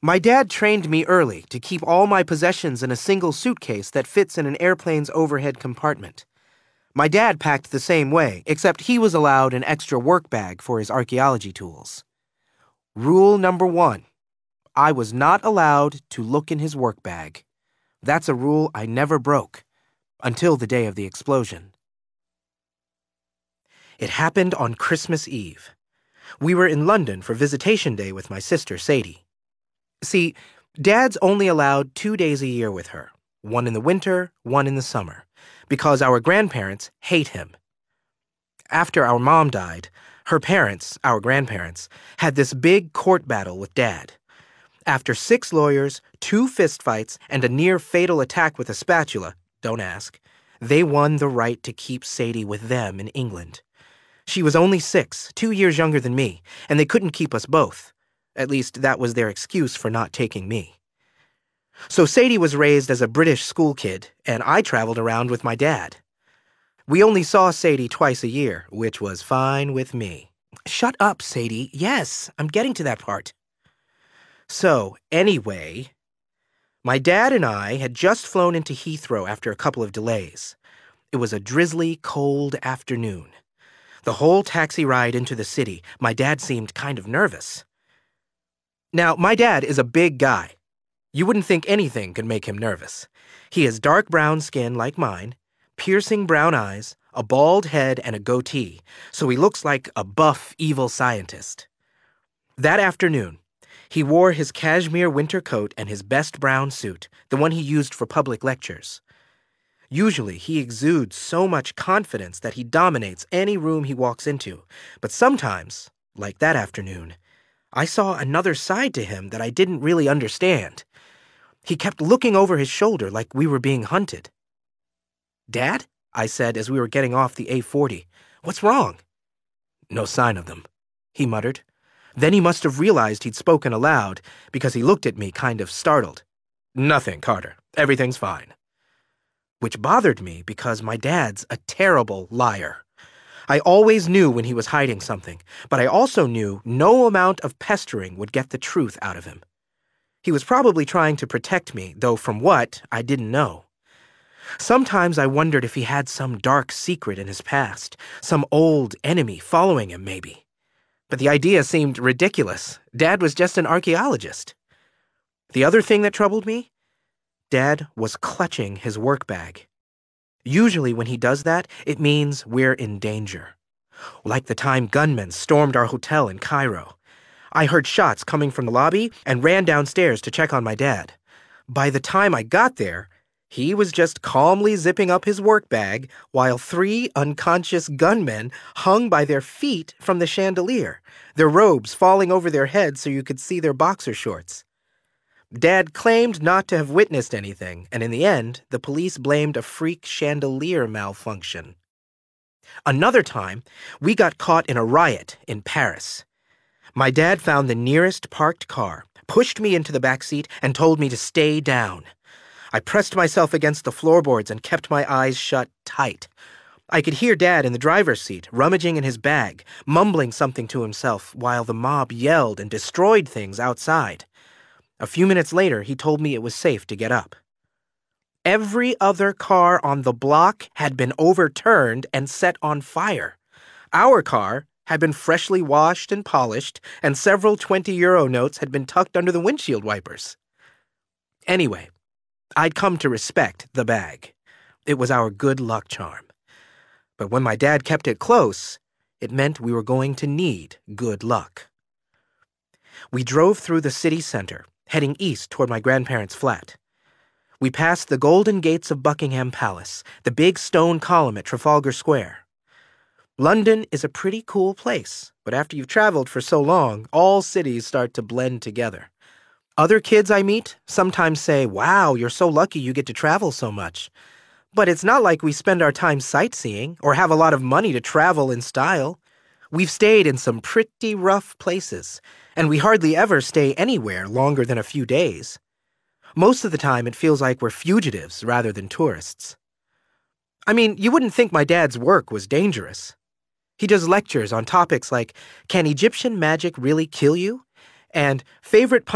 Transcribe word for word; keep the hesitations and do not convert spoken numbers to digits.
My dad trained me early to keep all my possessions in a single suitcase that fits in an airplane's overhead compartment. My dad packed the same way, except he was allowed an extra work bag for his archaeology tools. Rule number one, I was not allowed to look in his work bag. That's a rule I never broke, until the day of the explosion. It happened on Christmas Eve. We were in London for visitation day with my sister, Sadie. See, Dad's only allowed two days a year with her, one in the winter, one in the summer, because our grandparents hate him. After our mom died, her parents, our grandparents, had this big court battle with Dad. After six lawyers, two fistfights, and a near-fatal attack with a spatula, don't ask, they won the right to keep Sadie with them in England. She was only six, two years younger than me, and they couldn't keep us both. At least that was their excuse for not taking me. So Sadie was raised as a British school kid, and I traveled around with my dad. We only saw Sadie twice a year, which was fine with me. Shut up, Sadie. Yes, I'm getting to that part. So, anyway, my dad and I had just flown into Heathrow after a couple of delays. It was a drizzly, cold afternoon. The whole taxi ride into the city, my dad seemed kind of nervous. Now, my dad is a big guy. You wouldn't think anything could make him nervous. He has dark brown skin like mine, piercing brown eyes, a bald head, and a goatee, so he looks like a buff, evil scientist. That afternoon, he wore his cashmere winter coat and his best brown suit, the one he used for public lectures. Usually, he exudes so much confidence that he dominates any room he walks into, but sometimes, like that afternoon, I saw another side to him that I didn't really understand. He kept looking over his shoulder like we were being hunted. "Dad?" I said as we were getting off the A forty. "What's wrong?" "No sign of them," he muttered. Then he must have realized he'd spoken aloud because he looked at me kind of startled. "Nothing, Carter. Everything's fine." Which bothered me because my dad's a terrible liar. I always knew when he was hiding something, but I also knew no amount of pestering would get the truth out of him. He was probably trying to protect me, though from what, I didn't know. Sometimes I wondered if he had some dark secret in his past, some old enemy following him, maybe. But the idea seemed ridiculous. Dad was just an archaeologist. The other thing that troubled me? Dad was clutching his work bag. Usually when he does that, it means we're in danger. Like the time gunmen stormed our hotel in Cairo. I heard shots coming from the lobby and ran downstairs to check on my dad. By the time I got there, he was just calmly zipping up his work bag while three unconscious gunmen hung by their feet from the chandelier, their robes falling over their heads so you could see their boxer shorts. Dad claimed not to have witnessed anything, and in the end, the police blamed a freak chandelier malfunction. Another time, we got caught in a riot in Paris. My dad found the nearest parked car, pushed me into the back seat, and told me to stay down. I pressed myself against the floorboards and kept my eyes shut tight. I could hear Dad in the driver's seat, rummaging in his bag, mumbling something to himself while the mob yelled and destroyed things outside. A few minutes later, he told me it was safe to get up. Every other car on the block had been overturned and set on fire. Our car had been freshly washed and polished, and several twenty-euro notes had been tucked under the windshield wipers. Anyway, I'd come to respect the bag. It was our good luck charm. But when my dad kept it close, it meant we were going to need good luck. We drove through the city center, heading east toward my grandparents' flat. We passed the golden gates of Buckingham Palace, the big stone column at Trafalgar Square. London is a pretty cool place, but after you've traveled for so long, all cities start to blend together. Other kids I meet sometimes say, "Wow, you're so lucky you get to travel so much." But it's not like we spend our time sightseeing or have a lot of money to travel in style. We've stayed in some pretty rough places, and we hardly ever stay anywhere longer than a few days. Most of the time, it feels like we're fugitives rather than tourists. I mean, you wouldn't think my dad's work was dangerous. He does lectures on topics like, "Can Egyptian magic really kill you?" and "Favorite